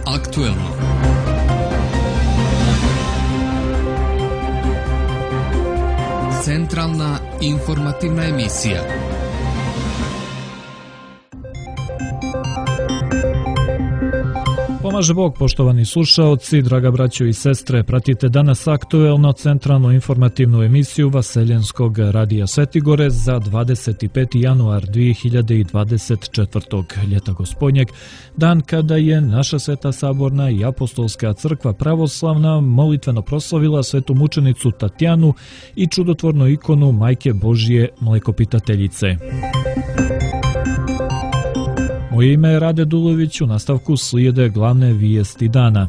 aktuelno. Centralna informativna emisija. Pomaže Bog, poštovani slušaoci, draga braćo i sestre, pratite danas aktuelno centralnu informativnu emisiju Vaseljenskog radija Svetigore za 25. januar 2024. ljeta gospodnjeg, dan kada je naša Sveta Saborna i Apostolska crkva pravoslavna molitveno proslavila svetu mučenicu Tatjanu i čudotvornu ikonu Majke Božje Mlekopitateljice. Moje ime je Rade Dulović, u nastavku slijede glavne vijesti dana.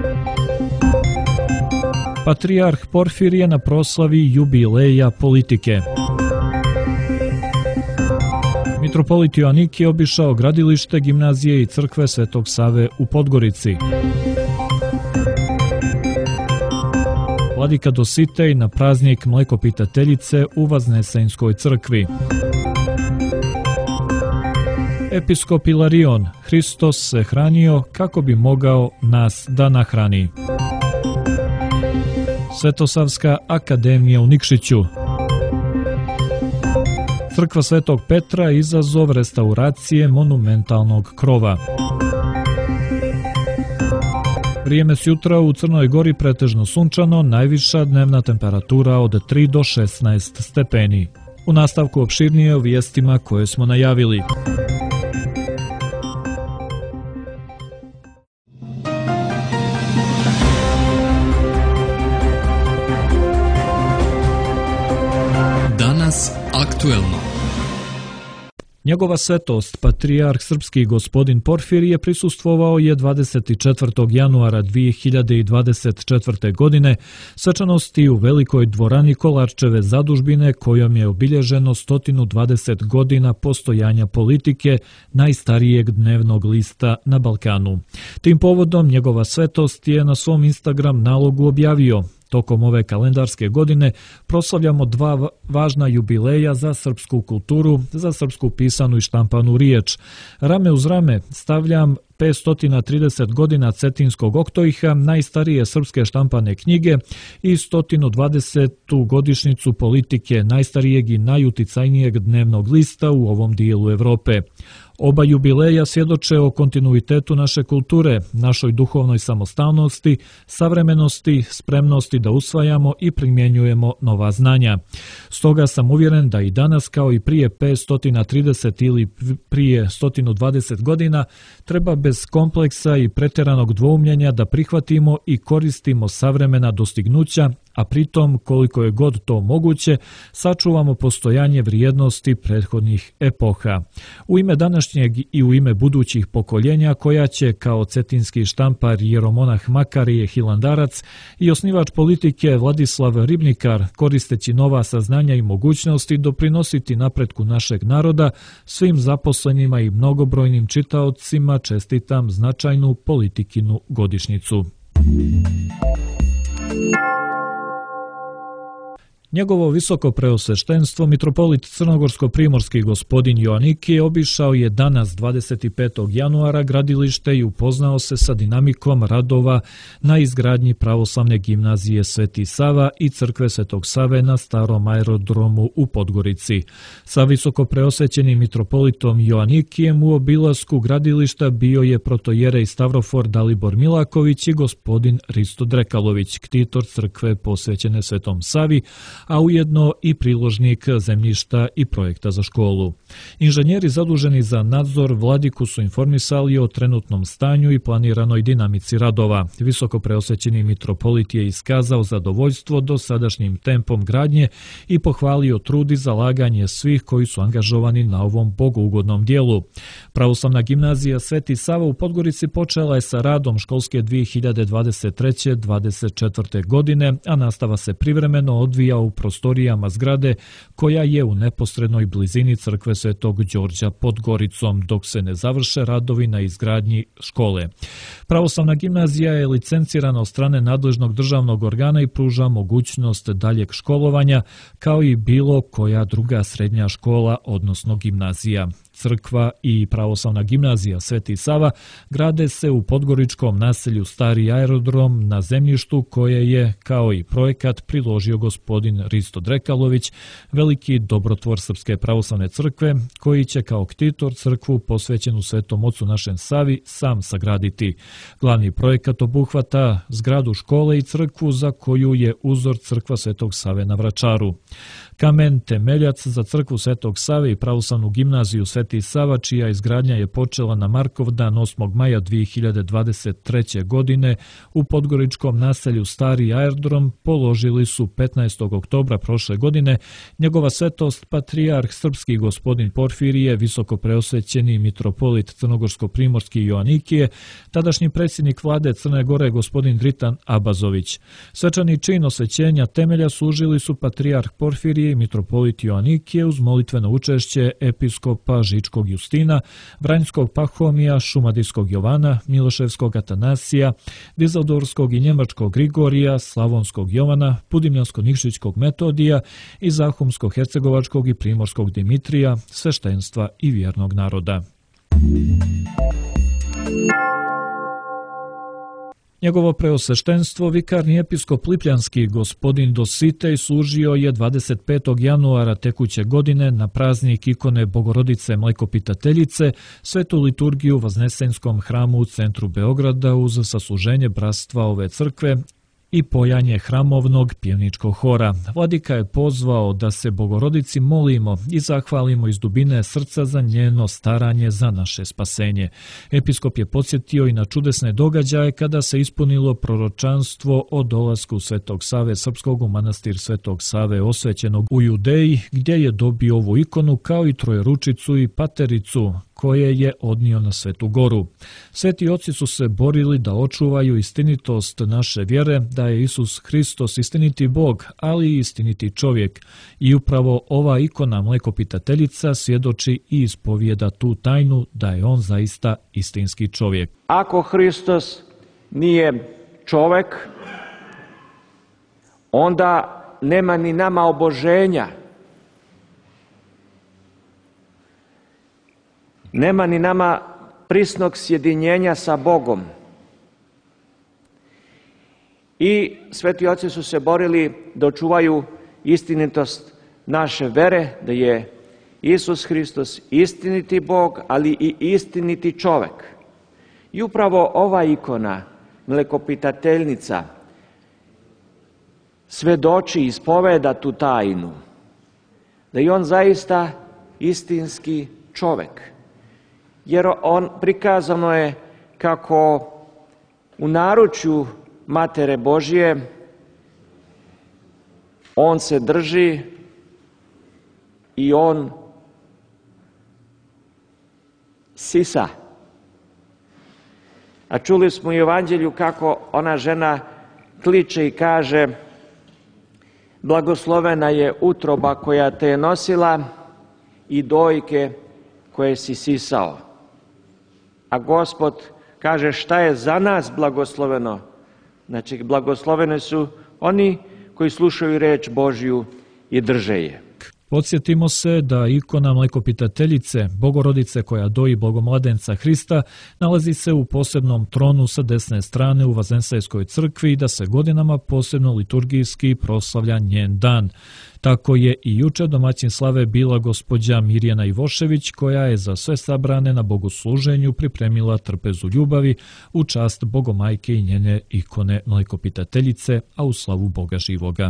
Patrijarh Porfirije na proslavi jubileja politike. Mitropolit Joanikije obišao gradilište, gimnazije i crkve Svetog Save u Podgorici. Vladika Dositej na praznik Mlekopitateljice u Vaznesenskoj crkvi. Episkop Ilarion, Hristos se hranio kako bi mogao nas da nahrani. Svetosavska akademija u Nikšiću. Crkva Svetog Petra izazov restauracije monumentalnog krova. Vrijeme s jutra u Crnoj Gori pretežno sunčano, najviša dnevna temperatura od 3 do 16 stepeni. U nastavku opširnije o vijestima koje smo najavili. Danas aktuelno. Njegova svetost, patrijarh srpski gospodin Porfirije, prisustvovao je 24. januara 2024. godine svečanosti u velikoj dvorani Kolarčeve zadužbine kojom je obilježeno 120 godina postojanja politike najstarijeg dnevnog lista na Balkanu. Tim povodom njegova svetost je na svom Instagram nalogu objavio: tokom ove kalendarske godine proslavljamo dva važna jubileja za srpsku kulturu, za srpsku pisanu i štampanu riječ. Rame uz rame stavljam 530 godina Cetinskog oktojha, najstarije srpske štampane knjige, i 120. godišnjicu politike, najstarijeg i najuticajnijeg dnevnog lista u ovom dijelu Evrope. Oba jubileja svjedoče o kontinuitetu naše kulture, našoj duhovnoj samostalnosti, savremenosti, spremnosti da usvajamo i primjenjujemo nova znanja. Stoga sam uvjeren da i danas, kao i prije 530 ili prije 120 godina, treba bez kompleksa i pretjeranog dvoumljenja da prihvatimo i koristimo savremena dostignuća, a pritom, koliko je god to moguće, sačuvamo postojanje vrijednosti prethodnih epoha. U ime današnjeg i u ime budućih pokoljenja, koja će, kao cetinski štampar jeromonah Makarije Hilandarac i osnivač politike Vladislav Ribnikar, koristeći nova saznanja i mogućnosti, doprinositi napretku našeg naroda, svim zaposlenima i mnogobrojnim čitaocima čestitam značajnu politikinu godišnjicu. Njegovo visoko preosveštenstvo, mitropolit crnogorsko-primorski gospodin Joanikije, obišao je danas 25. januara gradilište i upoznao se sa dinamikom radova na izgradnji pravoslavne gimnazije Sveti Sava i crkve Svetog Save na starom aerodromu u Podgorici. Sa visoko preosvećenim mitropolitom Joanikijem u obilasku gradilišta bio je protojerej Stavrofor Dalibor Milaković i gospodin Risto Drekalović, ktitor crkve posvećene Svetom Savi, a ujedno i priložnik zemljišta i projekta za školu. Inženjeri zaduženi za nadzor vladiku su informisali o trenutnom stanju i planiranoj dinamici radova. Visoko preosvećeni mitropolit je iskazao zadovoljstvo dosadašnjim tempom gradnje i pohvalio trud i zalaganje svih koji su angažovani na ovom bogougodnom dijelu. Pravoslavna gimnazija Sveti Sava u Podgorici počela je sa radom školske 2023-24. godine, a nastava se privremeno odvija u prostorijama zgrade koja je u neposrednoj blizini crkve Svetog Đorđa pod Goricom, dok se ne završe radovi na izgradnji škole. Pravoslavna gimnazija je licencirana od strane nadležnog državnog organa i pruža mogućnost daljeg školovanja, kao i bilo koja druga srednja škola, odnosno gimnazija. crkva i pravoslavna gimnazija Sveti Sava grade se u podgoričkom naselju Stari aerodrom na zemljištu koje je, kao i projekat, priložio gospodin Risto Drekalović, veliki dobrotvor Srpske pravoslavne crkve, koji će kao ktitor crkvu posvećenu Svetom Ocu našem Savi sam sagraditi. Glavni projekat obuhvata zgradu škole i crkvu za koju je uzor crkva Svetog Save na Vračaru. Kamen temeljac za crkvu Svetog Save i pravoslavnu gimnaziju Sveti Sava, čija izgradnja je počela na Markovdan 8. maja 2023. godine u podgoričkom naselju Stari aerodrom, položili su 15. oktobra prošle godine njegova svetost patrijarh srpski gospodin Porfirije, visoko preosvećeni mitropolit crnogorsko-primorski Joanikije, tadašnji predsjednik vlade Crne Gore gospodin Dritan Abazović. Svečani čin osvećenja temelja služili su patrijarh Porfirije i mitropolit Joanikije uz molitveno učešće episkopa Žičkog Justina, Vranjskog Pahomija, Šumadijskog Jovana, Miloševskog Atanasija, Dizeldorskog i Njemačkog Grigorija, Slavonskog Jovana, Pudimljansko-Nikšićkog Metodija i Zahumsko-Hercegovačkog i Primorskog Dimitrija, sveštenstva i vjernog naroda. Njegovo preosveštenstvo, vikarni episkop Lipljanski gospodin Dositej, služio je 25. januara tekuće godine na praznik ikone Bogorodice Mlekopitateljice, svetu liturgiju u Vaznesenskom hramu u centru Beograda uz sasluženje bratstva ove crkve i pojanje hramovnog pjevničkog hora. Vladika je pozvao da se Bogorodici molimo i zahvalimo iz dubine srca za njeno staranje za naše spasenje. Episkop je podsjetio i na čudesne događaje kada se ispunilo proročanstvo o dolasku Svetog Save Srpskog u manastir Svetog Save osvećenog u Judeji, gdje je dobio ovu ikonu kao i trojeručicu i patericu koje je odnio na Svetu Goru. Sveti oci su se borili da očuvaju istinitost naše vjere, da je Isus Hristos istiniti Bog, ali i istiniti čovjek. I upravo ova ikona Mlekopitateljica svjedoči i ispovijeda tu tajnu da je on zaista istinski čovjek. Ako Hristos nije čovjek, onda nema ni nama oboženja. Nema ni nama prisnog sjedinjenja sa Bogom. I sveti oci su se borili da očuvaju istinitost naše vere, da je Isus Hristos istiniti Bog, ali i istiniti čovjek. I upravo ova ikona, Mlekopitateljnica, svedoči i ispoveda tu tajnu, da je on zaista istinski čovjek. Jer on prikazano je kako u naručju Matere Božje on se drži i on sisa. A čuli smo u Evanđelju kako ona žena kliče i kaže: blagoslovena je utroba koja te je nosila i dojke koje si sisao. A Gospod kaže šta je za nas blagosloveno? Znači, blagosloveni su oni koji slušaju reč Božju i drže je. Podsjetimo se da ikona Mlekopitateljice, Bogorodice koja doji Bogomladenca Hrista, nalazi se u posebnom tronu sa desne strane u Vazensajskoj crkvi i da se godinama posebno liturgijski proslavlja njen dan. Tako je i juče domaćin slave bila gospođa Mirjana Ivošević, koja je za sve sabrane na bogosluženju pripremila trpezu ljubavi u čast Bogomajke i njene ikone Mlekopitateljice, a u slavu Boga živoga.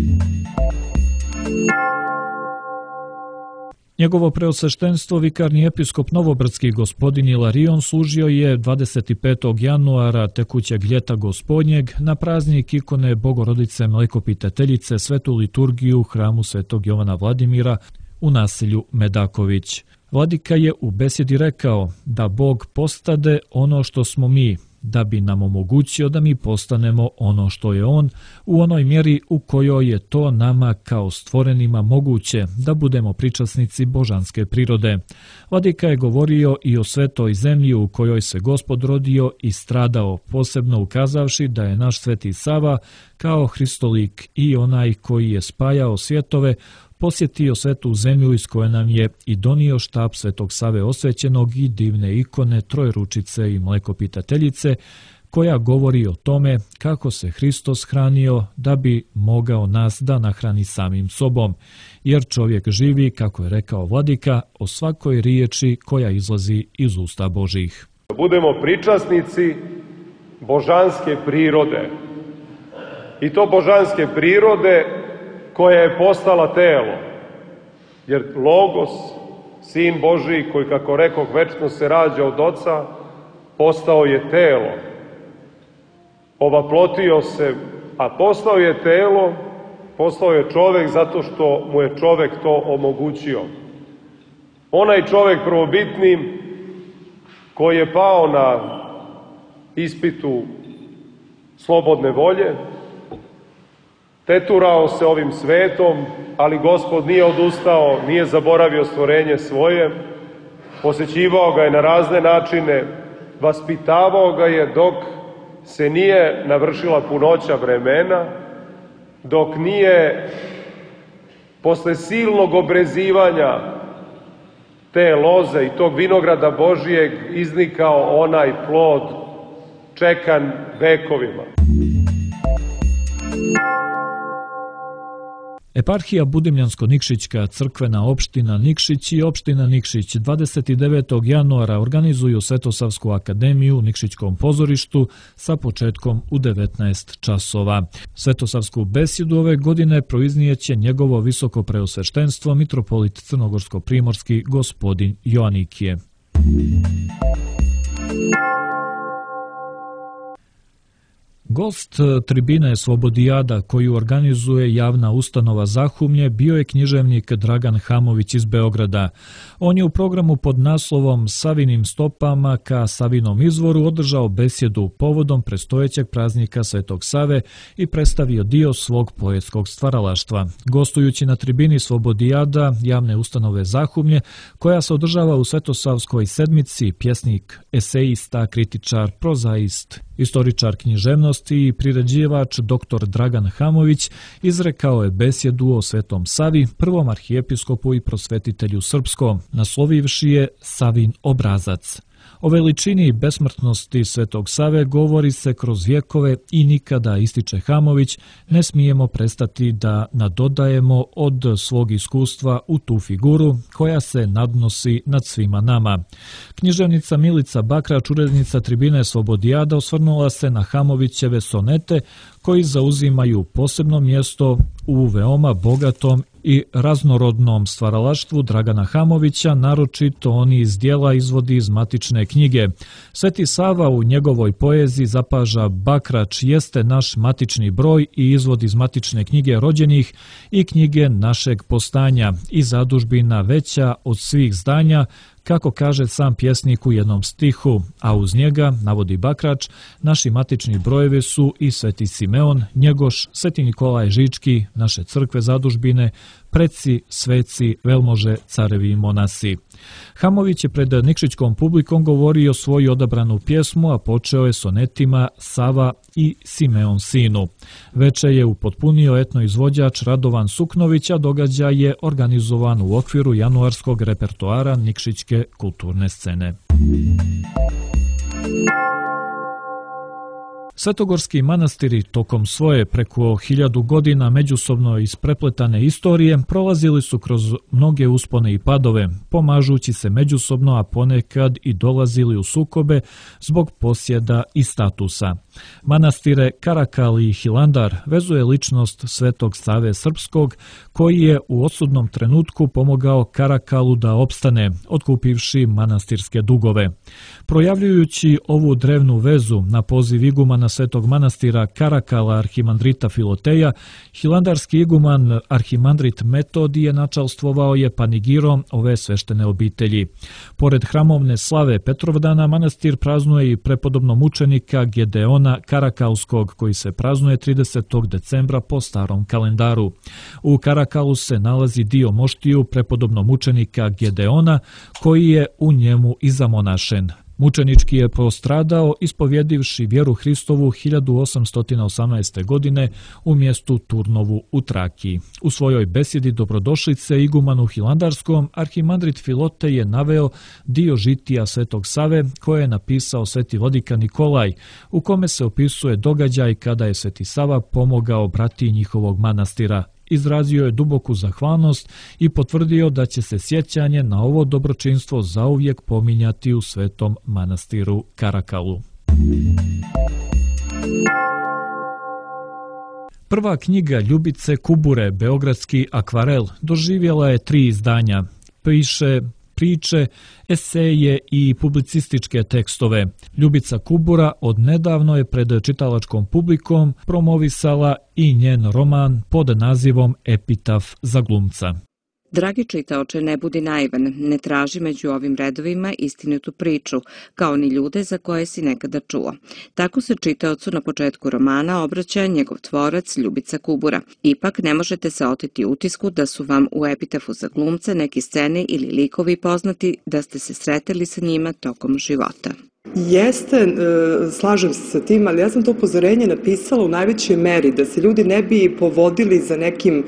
Njegovo preosveštenstvo, vikarni episkop Novobrdski gospodin Ilarion, služio je 25. januara tekućeg ljeta gospodnjeg na praznik ikone Bogorodice Mlekopitateljice svetu liturgiju u hramu Svetog Jovana Vladimira u naselju Medaković. Vladika je u besjedi rekao da Bog postade ono što smo mi, da bi nam omogućio da mi postanemo ono što je on, u onoj mjeri u kojoj je to nama kao stvorenima moguće, da budemo pričasnici božanske prirode. Vladika je govorio i o svetoj zemlji u kojoj se Gospod rodio i stradao, posebno ukazavši da je naš Sveti Sava kao Hristolik i onaj koji je spajao svjetove, posjetio svetu zemlju iz koje nam je i donio štap Svetog Save osvećenog i divne ikone Trojručice i Mlekopitateljice, koja govori o tome kako se Hristos hranio da bi mogao nas da nahrani samim sobom, jer čovjek živi, kako je rekao Vladika, o svakoj riječi koja izlazi iz usta Božjih. Budemo pričasnici božanske prirode, i to božanske prirode koja je postala telo, jer Logos, Sin Božji, koji, kako rekoh, večno se rađa od Oca, postao je telo. Ovaplotio se, a postao je telo, postao je čovek zato što mu je čovek to omogućio. Onaj čovek prvobitni koji je pao na ispitu slobodne volje, teturao se ovim svetom, ali Gospod nije odustao, nije zaboravio stvorenje svoje, posećivao ga je na razne načine, vaspitavao ga je dok se nije navršila punoća vremena, dok nije posle silnog obrezivanja te loze i tog vinograda Božijeg iznikao onaj plod čekan vekovima. Eparhija Budimljansko-Nikšićka, crkvena opština Nikšić i opština Nikšić 29. januara organizuju Svetosavsku akademiju u Nikšićkom pozorištu sa početkom u 19 časova. Svetosavsku besjedu ove godine proiznijeće njegovo visoko preosveštenstvo mitropolit crnogorsko-primorski gospodin Joanikije. Gost tribine Slobodijada koju organizuje javna ustanova Zahumlje bio je književnik Dragan Hamović iz Beograda. On je u programu pod naslovom Savinim stopama ka Savinom izvoru održao besjedu povodom predstojećeg praznika Svetog Save i predstavio dio svog poetskog stvaralaštva. Gostujući na tribini Slobodijada javne ustanove Zahumlje, koja se održava u Svetosavskoj sedmici, pjesnik, esejista, kritičar, prozaist, istoričar književnosti i priređivač dr. Dragan Hamović izrekao je besjedu o Svetom Savi, prvom arhijepiskopu i prosvetitelju srpskom, naslovivši je Savin obrazac. O veličini i besmrtnosti Svetog Save govori se kroz vjekove i nikada, ističe Hamović, ne smijemo prestati da nadodajemo od svog iskustva u tu figuru koja se nadnosi nad svima nama. Književnica Milica Bakrač, urednica tribine Slobodijada, osvrnula se na Hamovićeve sonete koji zauzimaju posebno mjesto u veoma bogatom i raznorodnom stvaralaštvu Dragana Hamovića, naročito oni iz dijela izvodi iz matične knjige. Sveti Sava u njegovoj poeziji zapaža Bakrač jeste naš matični broj i izvod iz matične knjige rođenih i knjige našeg postanja i zadužbina veća od svih zdanja, kako kaže sam pjesnik u jednom stihu, a uz njega, navodi Bakrač, naši matični brojevi su i Sveti Simeon, Njegoš, Sveti Nikolaj Žički, naše crkve zadužbine, preci, sveci, velmože, carevi i monasi. Hamović je pred nikšićkom publikom govorio svoju odabranu pjesmu, a počeo je sonetima Sava i Simeon sinu. Veče je upotpunio etno izvođač Radovan Suknović, a događaj je organizovan u okviru januarskog repertoara nikšićke kulturne scene. Svetogorski manastiri tokom svoje preko 1000 godina međusobno isprepletane istorije prolazili su kroz mnoge uspone i padove, pomažući se međusobno, a ponekad i dolazili u sukobe zbog posjeda i statusa. Manastire Karakal i Hilandar vezuje ličnost Svetog Save Srpskog, koji je u odsudnom trenutku pomogao Karakalu da opstane, otkupivši manastirske dugove. Projavljujući ovu drevnu vezu na poziv igumana Svetog manastira Karakala arhimandrita Filoteja, hilandarski iguman arhimandrit Metodije načalstvovao je panigirom ove sveštene obitelji. Pored hramovne slave Petrovdana, manastir praznuje i prepodobno mučenika Gedeona Karakalskog, koji se praznuje 30. decembra po starom kalendaru. U Karakalu se nalazi dio moštiju prepodobno mučenika Gedeona, koji je u njemu i zamonašen. Mučenički je postradao ispovjedivši vjeru Hristovu 1818. godine u mjestu Turnovu u Trakiji. U svojoj besjedi dobrodošlice igumanu Hilandarskom arhimandrit Filote je naveo dio žitija Svetog Save koje je napisao sveti vladika Nikolaj, u kome se opisuje događaj kada je sveti Sava pomogao brati njihovog manastira. Izrazio je duboku zahvalnost i potvrdio da će se sjećanje na ovo dobročinstvo zauvijek pominjati u svetom manastiru Karakalu. Prva knjiga Ljubice Kubure, Beogradski akvarel, doživjela je 3 izdanja. Piše priče, eseje i publicističke tekstove. Ljubica Kubura odnedavno je pred čitalačkom publikom promovisala i njen roman pod nazivom Epitaf za glumca. Dragi čitaoče, ne budi naivan, ne traži među ovim redovima istinitu priču, kao ni ljude za koje si nekada čuo. Tako se čitaocu na početku romana obraća njegov tvorac Ljubica Kubura. Ipak ne možete se oteti utisku da su vam u Epitafu za glumca neki scene ili likovi poznati, da ste se sreteli sa njima tokom života. Jeste, slažem se sa tim, ali ja sam to upozorenje napisala u najvećoj meri, da se ljudi ne bi povodili za nekim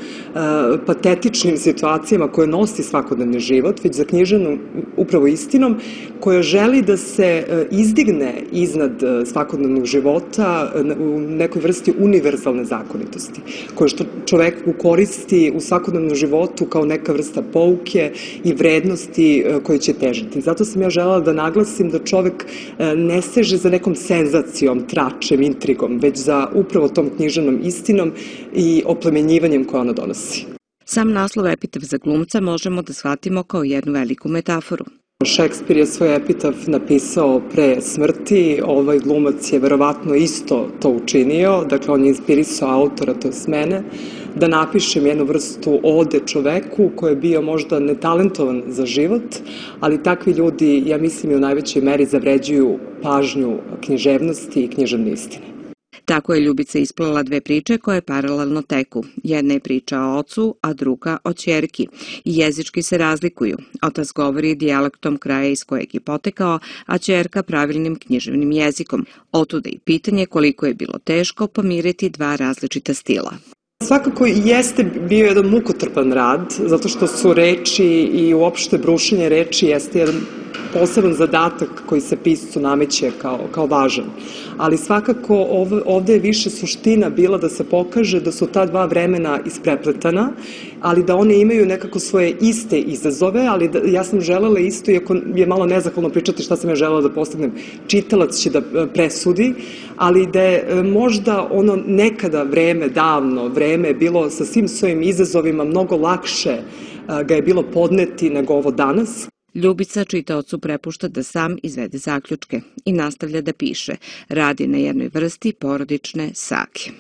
patetičnim situacijama koje nosi svakodnevni život, već za književnom upravo istinom, koja želi da se izdigne iznad svakodnevnog života u nekoj vrsti univerzalne zakonitosti, koje što čoveku koristi u svakodnevnom životu kao neka vrsta pouke i vrednosti koje će težiti. Zato sam ja želela da naglasim da čovek ne seže za nekom senzacijom, tračem, intrigom, već za upravo tom književnom istinom i oplemenjivanjem koje ona donosi. Sam naslov Epitaf za glumca možemo da shvatimo kao jednu veliku metaforu. Šekspir je svoj epitaf napisao pre smrti, ovaj glumac je verovatno isto to učinio, dakle on je inspirisao autora, to je mene, da napišem jednu vrstu ode čoveku koji je bio možda netalentovan za život, ali takvi ljudi, ja mislim, i u najvećoj meri zavređuju pažnju književnosti i književne istine. Tako je Ljubica isplala 2 priče koje paralelno teku. Jedna je priča o ocu, a druga o ćerki. I jezički se razlikuju. Otac govori dijalektom kraja iz kojeg je potekao, a ćerka pravilnim književnim jezikom. Otuda i pitanje koliko je bilo teško pomiriti 2 različita stila. Svakako jeste bio jedan mukotrpan rad, zato što su reči i uopšte brušenje reči jeste jedan poseban zadatak koji se piscu nameće kao važan. Ali svakako ovde je više suština bila da se pokaže da su ta 2 vremena isprepletana, ali da one imaju nekako svoje iste izazove, ali ja sam želela isto, iako je malo nezahvalno pričati šta sam ja želela da postignem, čitalac će da presudi, ali da je možda ono nekada vreme, davno vreme je bilo sa svim svojim izazovima mnogo lakše ga je bilo podneti nego ovo danas. Ljubica čitaocu prepušta da sam izvede zaključke i nastavlja da piše. Radi na jednoj vrsti porodične sage.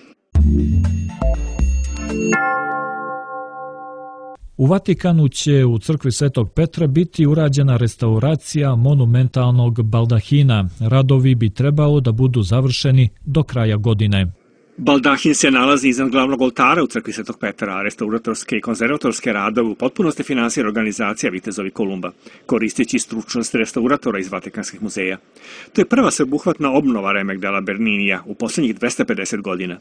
U Vatikanu će u crkvi Svetog Petra biti urađena restauracija monumentalnog baldahina. Radovi bi trebalo da budu završeni do kraja godine. Baldahin se nalazi iznad glavnog oltara u crkvi Svetog Petra, a restauratorske i konzervatorske radove u potpunosti finansira organizacija Vitezovi Kolumba, koristeći stručnost restauratora iz Vatikanskih muzeja. To je prva sveobuhvatna obnova remek della Berninija u poslednjih 250 godina.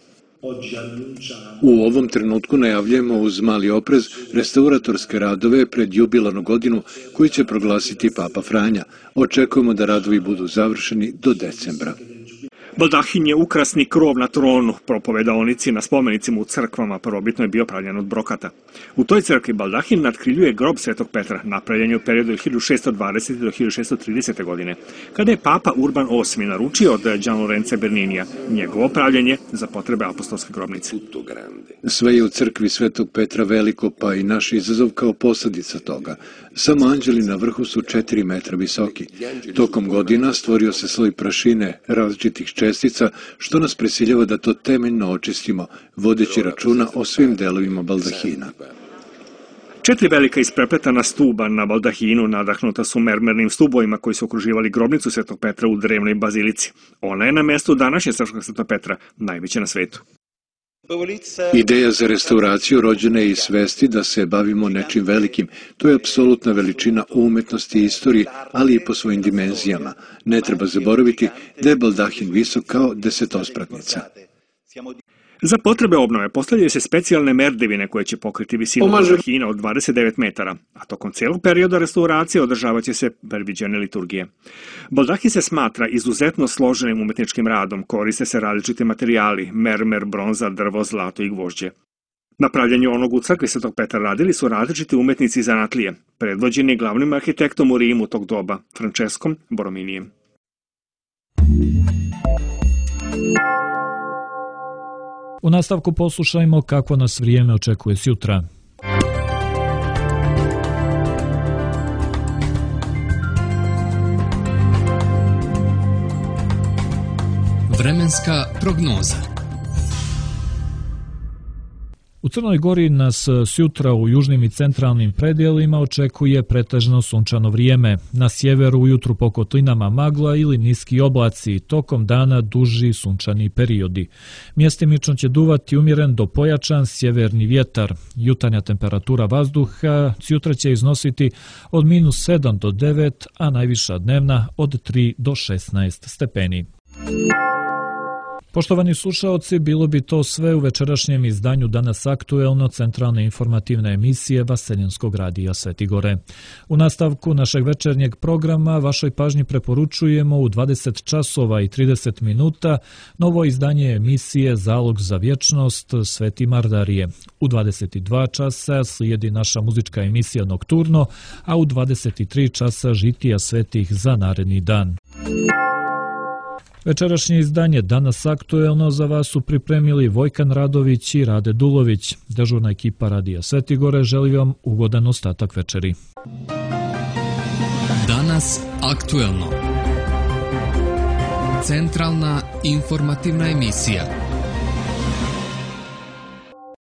U ovom trenutku najavljujemo uz mali oprez restauratorske radove pred jubilarnu godinu koji će proglasiti Papa Franja. Očekujemo da radovi budu završeni do decembra. Baldahin je ukrasni krov na tronu, propovedaonici na spomenicima u crkvama prvobitno je bio pravljen od brokata. U toj crkvi baldahin natkriljuje grob Svetog Petra, napravljen je u periodu od 1620. do 1630. godine, kada je Papa Urban VIII naručio od Gianlorenza Berninija njegovo pravljenje za potrebe apostolske grobnice. Sve je u crkvi Svetog Petra veliko, pa i naš izazov kao posledica toga. Samo anđeli na vrhu su 4 metra visoki. Tokom godina stvorio se sloj prašine različitih čestica, što nas prisiljava da to temeljno očistimo, vodeći računa o svim delovima baldahina. 4 velika isprepletana stuba na baldahinu nadahnuta su mermernim stubovima koji su okruživali grobnicu Svetog Petra u drevnoj bazilici. Ona je na mestu današnje crkve Svetog Petra, najveća na svetu. Ideja za restauraciju rođena je iz svesti da se bavimo nečim velikim. To je apsolutna veličina u umetnosti i istoriji, ali i po svojim dimenzijama. Ne treba zaboraviti da je baldahin visok kao desetospratnica. Za potrebe obnove postavljaju se specijalne merdevine koje će pokriti visinu baldahina od 29 metara, a tokom celog perioda restauracije održavaće se predviđene liturgije. Baldahin se smatra izuzetno složenim umetničkim radom, koriste se različiti materijali, mermer, bronza, drvo, zlato i gvožđe. Na pravljenju onog u crkvi Svetog Petra radili su različiti umetnici i zanatlije, predvođeni glavnim arhitektom u Rimu tog doba, Francescom Borrominijem. U nastavku poslušajmo kako nas vrijeme očekuje sjutra. Vremenska prognoza. U Crnoj Gori nas sjutra u južnim i centralnim predjelima očekuje pretežno sunčano vrijeme. Na sjeveru ujutru po kotlinama magla ili niski oblaci, tokom dana duži sunčani periodi. Mjestimično će duvati umjeren do pojačan sjeverni vjetar. Jutarnja temperatura vazduha sjutra će iznositi od -7 do 9, a najviša dnevna od 3 do 16 stepeni. Poštovani slušaoci, bilo bi to sve u večerašnjem izdanju Danas aktuelno centralne informativne emisije Vaseljenskog radija Svetigore. U nastavku našeg večernjeg programa vašoj pažnji preporučujemo u 20 časova i 30 minuta novo izdanje emisije Zalog za vječnost Sveti Mardarije. U 22 časa slijedi naša muzička emisija Nokturno, a u 23 časa žitija svetih za naredni dan. Večerašnje izdanje Danas aktuelno za vas su pripremili Vojkan Radović i Rade Dulović. Dežurna ekipa Radija Svetigore želi vam ugodan ostatak večeri. Danas aktuelno. Centralna informativna emisija.